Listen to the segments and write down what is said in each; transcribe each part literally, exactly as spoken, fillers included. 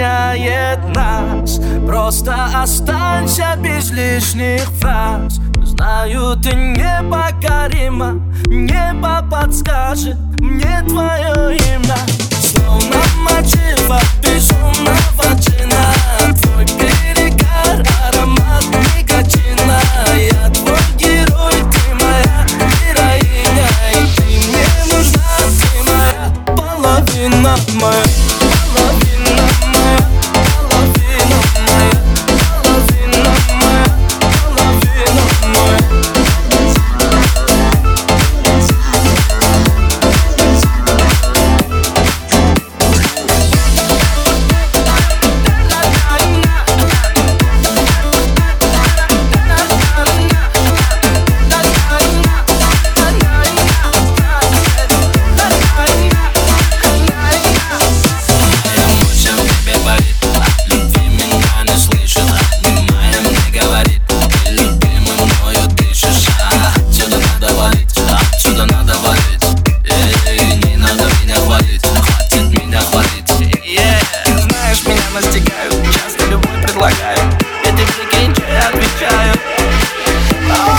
объединяет нас. Просто останься без лишних фраз. Знаю, ты непокорима, небо подскажет мне твое имя. Словно мотив от безумного джина, твой перегар, аромат никотина. Я твой герой, ты моя героиня, и ты мне нужна, ты моя половина моя. Часто любовь предлагаю, я тебе прикиньте, отвечаю. Oh,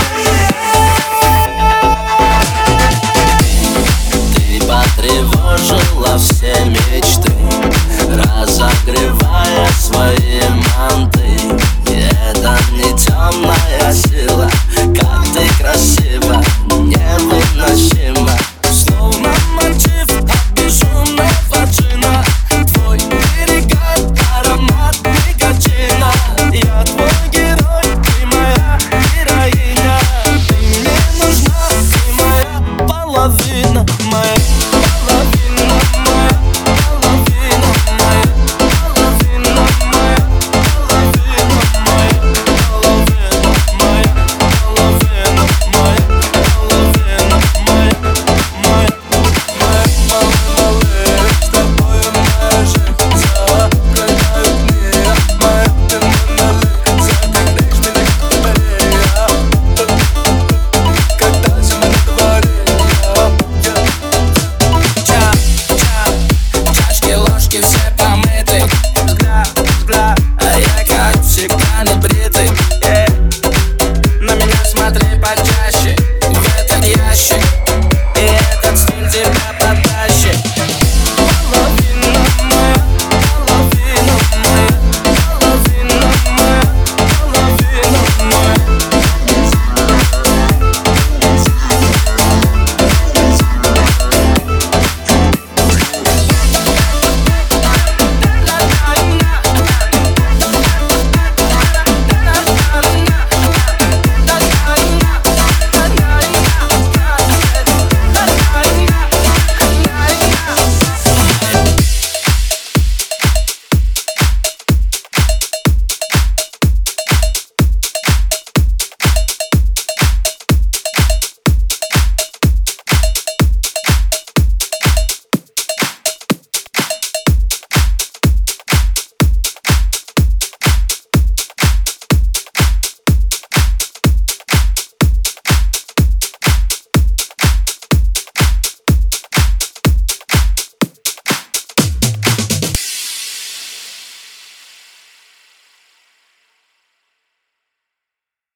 yeah. Ты потревожила все